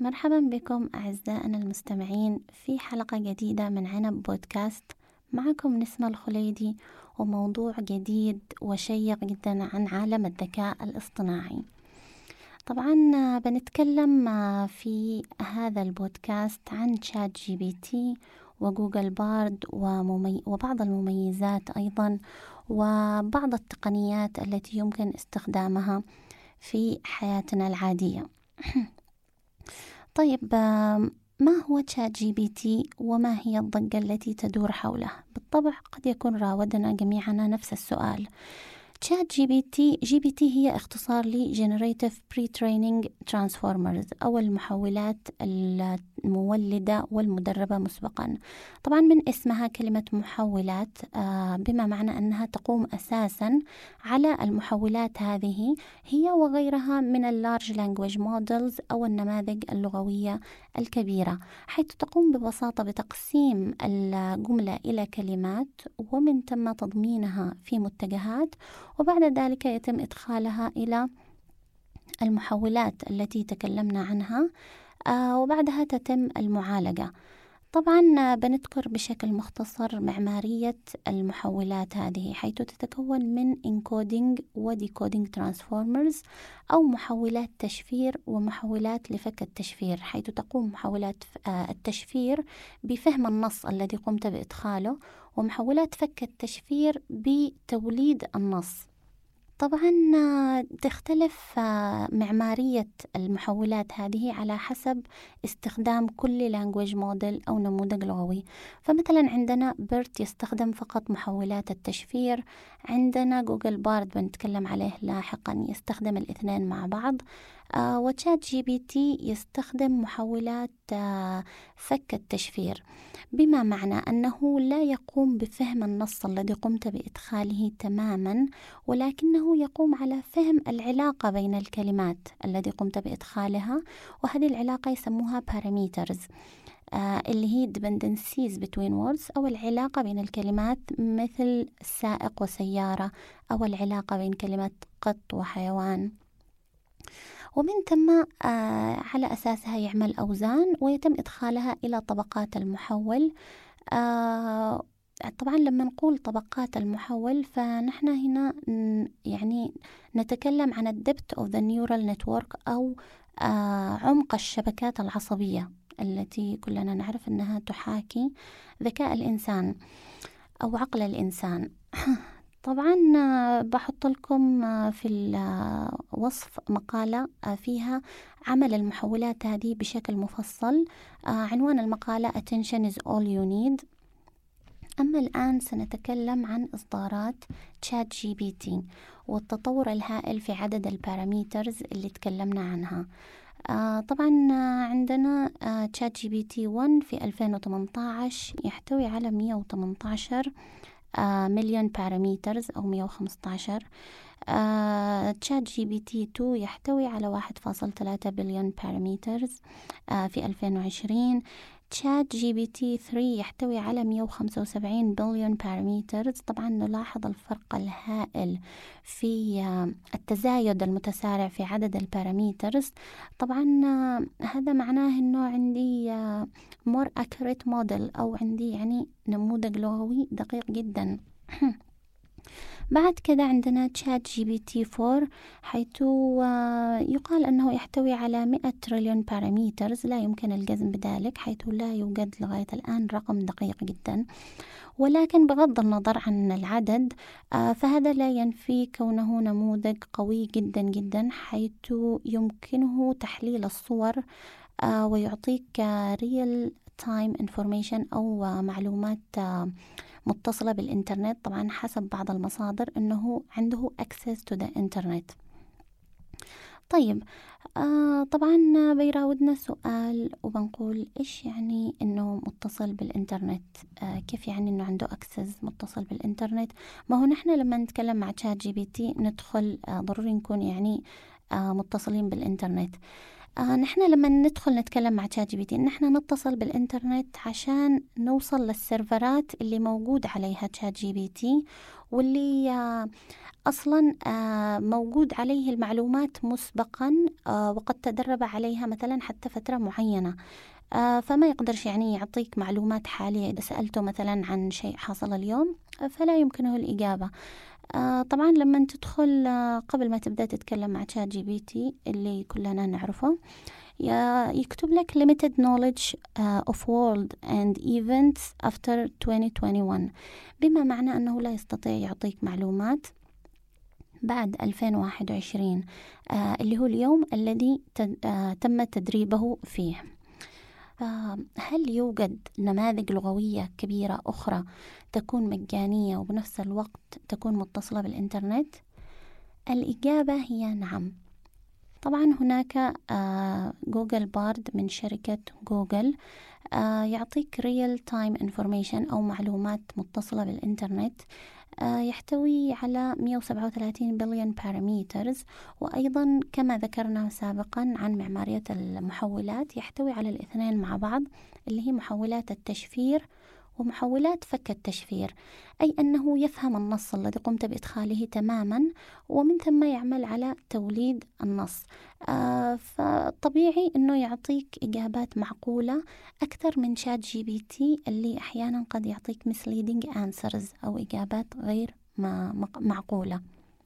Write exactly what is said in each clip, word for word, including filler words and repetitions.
مرحبا بكم أعزائنا المستمعين في حلقة جديدة من عنب بودكاست. معكم نسمة الخليدي وموضوع جديد وشيق جدا عن عالم الذكاء الاصطناعي. طبعا بنتكلم في هذا البودكاست عن شات جي بي تي وجوجل بارد وممي... وبعض المميزات أيضا وبعض التقنيات التي يمكن استخدامها في حياتنا العادية. طيب، ما هو شات جي بي تي وما هي الضجة التي تدور حوله؟ بالطبع قد يكون راودنا جميعنا نفس السؤال. شات جي بي تي جي بي تي هي اختصار ل Generative Pre-Training Transformers أو المحولات المولدة والمدربة مسبقا. طبعا من اسمها كلمة محولات، بما معنى أنها تقوم أساسا على المحولات هذه هي وغيرها من اللارج لانجويج مودلز أو النماذج اللغوية الكبيرة، حيث تقوم ببساطة بتقسيم الجملة إلى كلمات ومن ثم تضمينها في متجهات، وبعد ذلك يتم إدخالها إلى المحولات التي تكلمنا عنها، آه وبعدها تتم المعالجة. طبعا بنذكر بشكل مختصر معمارية المحولات هذه، حيث تتكون من encoding و decoding transformers أو محولات تشفير ومحولات لفك التشفير، حيث تقوم محولات التشفير بفهم النص الذي قمت بإدخاله، ومحولات فك التشفير بتوليد النص. طبعا تختلف معمارية المحولات هذه على حسب استخدام كل language model أو نموذج لغوي. فمثلا عندنا بيرت يستخدم فقط محولات التشفير، عندنا جوجل بارد بنتكلم عليه لاحقا يستخدم الاثنين مع بعض، آه وشات جي بي تي يستخدم محولات آه فك التشفير، بما معنى أنه لا يقوم بفهم النص الذي قمت بإدخاله تماما، ولكنه يقوم على فهم العلاقة بين الكلمات التي قمت بإدخالها، وهذه العلاقة يسموها parameters آه اللي هي dependencies between words أو العلاقة بين الكلمات، مثل سائق وسيارة، أو العلاقة بين كلمة قط وحيوان. ومن ثم آه على أساسها يعمل أوزان ويتم إدخالها إلى طبقات المحول. آه طبعا لما نقول طبقات المحول فنحن هنا يعني نتكلم عن الدبت of the neural network أو آه عمق الشبكات العصبية التي كلنا نعرف أنها تحاكي ذكاء الإنسان أو عقل الإنسان. طبعا بحط لكم في الوصف مقالة فيها عمل المحولات هذه بشكل مفصل. عنوان المقالة Attention is all you need. أما الآن سنتكلم عن إصدارات شات جي بي تي والتطور الهائل في عدد الباراميترز اللي تكلمنا عنها. آه طبعا عندنا آه شات جي بي تي واحد في ألفين وثمانية عشر يحتوي على مئة وثمانية عشر آه مليون باراميترز أو مئة وخمسة عشر. آه شات جي بي تي اثنين يحتوي على واحد فاصلة ثلاثة بليون باراميترز آه في ألفين وعشرين. شات جي بي تي ثلاثة يحتوي على مئة وخمسة وسبعين بليون باراميترز. طبعا نلاحظ الفرق الهائل في التزايد المتسارع في عدد الباراميترز. طبعا هذا معناه انه عندي more accurate model او عندي يعني نموذج لغوي دقيق جدا. بعد كده عندنا شات جي بي تي أربعة، حيث يقال أنه يحتوي على مئة تريليون باراميترز. لا يمكن الجزم بذلك، حيث لا يوجد لغاية الآن رقم دقيق جدا، ولكن بغض النظر عن العدد فهذا لا ينفي كونه نموذج قوي جدا جدا، حيث يمكنه تحليل الصور ويعطيك real time information أو معلومات متصلة بالإنترنت. طبعا حسب بعض المصادر أنه عنده access to the internet. طيب، آه طبعا بيراودنا سؤال وبنقول إيش يعني أنه متصل بالإنترنت؟ آه كيف يعني أنه عنده access متصل بالإنترنت؟ ما هو نحن لما نتكلم مع شات جي بي تي ندخل آه ضروري نكون يعني آه متصلين بالإنترنت. آه نحن لما ندخل نتكلم مع شات جي بي تي نحن نتصل بالإنترنت عشان نوصل للسيرفرات اللي موجود عليها شات جي بي تي، واللي آه، أصلا آه، موجود عليه المعلومات مسبقا، آه، وقد تدرب عليها مثلا حتى فترة معينة. آه، فما يقدرش يعني يعطيك معلومات حالية. إذا سألته مثلا عن شيء حصل اليوم آه، فلا يمكنه الإجابة. آه، طبعا لما تدخل آه، قبل ما تبدأ تتكلم مع تشات جي بي تي اللي كلنا نعرفه، يا- يكتب لك limited knowledge uh, of world and events after ألفين وواحد وعشرين، بما معنى أنه لا يستطيع يعطيك معلومات بعد ألفين وواحد وعشرين، آه اللي هو اليوم الذي تد... آه تم تدريبه فيه. هل يوجد نماذج لغوية كبيرة أخرى تكون مجانية وبنفس الوقت تكون متصلة بالإنترنت؟ الإجابة هي نعم. طبعا هناك آه جوجل بارد من شركة جوجل، آه يعطيك real time information أو معلومات متصلة بالإنترنت، آه يحتوي على مئة وسبعة وثلاثين بليون بارامترز. وأيضا كما ذكرنا سابقا عن معمارية المحولات، يحتوي على الاثنين مع بعض، اللي هي محولات التشفير ومحولات فك التشفير، أي أنه يفهم النص الذي قمت بإدخاله تماما، ومن ثم يعمل على توليد النص. آه فطبيعي أنه يعطيك إجابات معقولة أكثر من شات جي بي تي اللي أحيانا قد يعطيك misleading answers أو إجابات غير معقولة.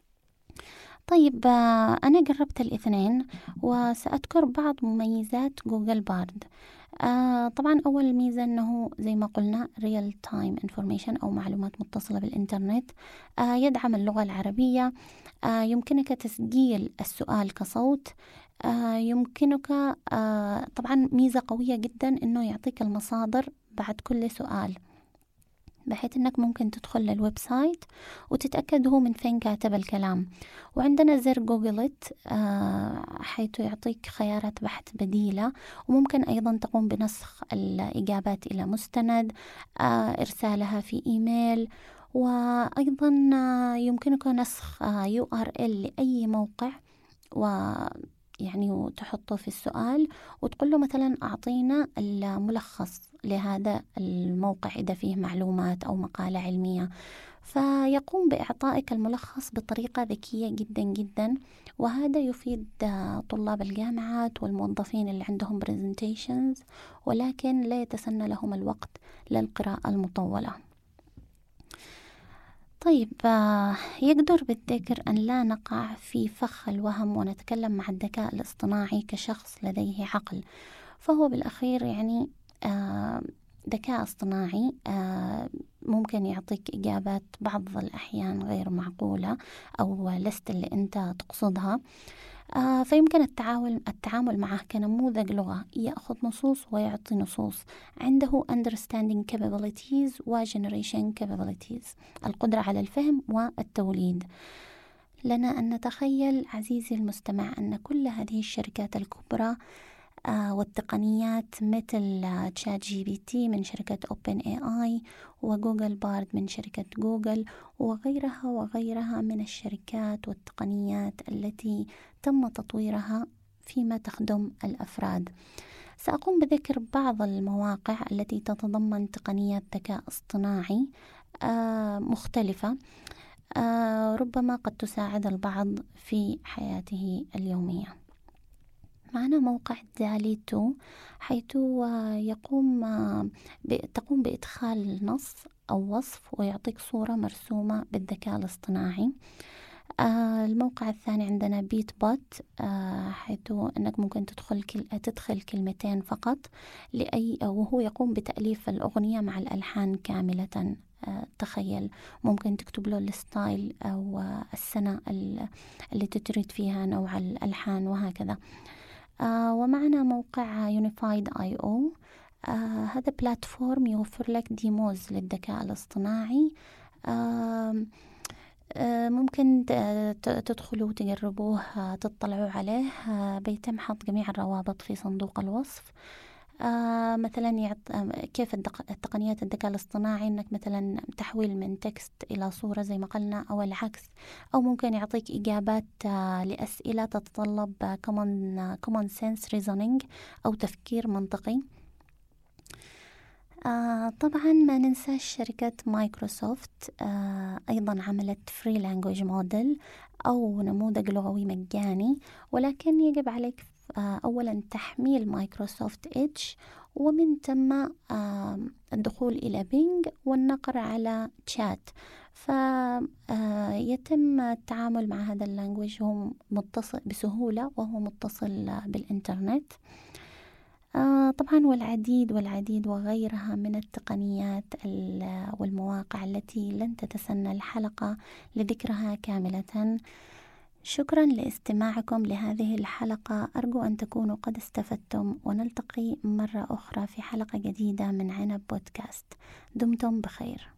طيب آه أنا جربت الاثنين وسأذكر بعض مميزات جوجل بارد. آه طبعا أول ميزة أنه زي ما قلنا real time information أو معلومات متصلة بالإنترنت، آه يدعم اللغة العربية، آه يمكنك تسجيل السؤال كصوت، آه يمكنك آه طبعا ميزة قوية جدا أنه يعطيك المصادر بعد كل سؤال، بحيث أنك ممكن تدخل للويب سايت وتتأكد هو من فين كاتب الكلام. وعندنا زر جوجلت آه حيث يعطيك خيارات بحث بديلة، وممكن أيضا تقوم بنسخ الإجابات إلى مستند، آه إرسالها في إيميل، وأيضا آه يمكنك نسخ آه يو آر إل لأي موقع، و يعني وتحطه في السؤال وتقول له مثلا أعطينا الملخص لهذا الموقع إذا فيه معلومات أو مقالة علمية، فيقوم بإعطائك الملخص بطريقة ذكية جدا جدا. وهذا يفيد طلاب الجامعات والموظفين اللي عندهم presentations ولكن لا يتسنى لهم الوقت للقراءة المطولة. طيب يقدر بالذكر أن لا نقع في فخ الوهم ونتكلم مع الذكاء الاصطناعي كشخص لديه عقل، فهو بالأخير يعني آه ذكاء اصطناعي آه ممكن يعطيك إجابات بعض الأحيان غير معقولة أو لست اللي أنت تقصدها، آه فيمكن التعامل التعامل معه كنموذج لغة يأخذ نصوص ويعطي نصوص، عنده understanding capabilities و generation capabilities، القدرة على الفهم والتوليد. لنا أن نتخيل عزيزي المستمع أن كل هذه الشركات الكبرى آه والتقنيات مثل تشات جي بي تي من شركة أوبن إيه آي وجوجل بارد من شركة جوجل وغيرها وغيرها من الشركات والتقنيات التي تم تطويرها فيما تخدم الأفراد. سأقوم بذكر بعض المواقع التي تتضمن تقنيات ذكاء اصطناعي آه مختلفة، آه ربما قد تساعد البعض في حياته اليومية. معنا موقع دالي تو، حيث يقوم تقوم بإدخال نص أو وصف ويعطيك صورة مرسومة بالذكاء الاصطناعي. آه الموقع الثاني عندنا بيت بوت، آه حيث أنك ممكن تدخل كل تدخل كلمتين فقط لأي، وهو يقوم بتأليف الأغنية مع الألحان كاملة. آه تخيل ممكن تكتب له الستايل أو آه السنة اللي تريد فيها نوع الألحان وهكذا. آه ومعنا موقع يونيفايد آي أو، آه هذا بلاتفورم يوفر لك ديموز للذكاء الاصطناعي، آه آه ممكن تدخلوا وتجربوه تطلعوا عليه، آه بيتم حط جميع الروابط في صندوق الوصف. آه مثلا يعط... كيف الدق... التقنيات الذكاء الاصطناعي انك مثلا تحويل من تكست الى صورة زي ما قلنا او العكس، او ممكن يعطيك اجابات آه لاسئلة تتطلب آه common, آه common sense reasoning او تفكير منطقي. آه طبعا ما ننساش شركة مايكروسوفت، آه أيضا عملت فري لانجويج موديل أو نموذج لغوي مجاني، ولكن يجب عليك آه أولا تحميل مايكروسوفت إيدج، ومن ثم آه الدخول إلى بينج والنقر على تشات. فيتم التعامل مع هذا اللانجويج، هو متصل بسهولة وهو متصل بالإنترنت. آه طبعا والعديد والعديد وغيرها من التقنيات والمواقع التي لن تتسنى الحلقة لذكرها كاملة. شكرا لاستماعكم لهذه الحلقة، أرجو أن تكونوا قد استفدتم، ونلتقي مرة أخرى في حلقة جديدة من عنب بودكاست. دمتم بخير.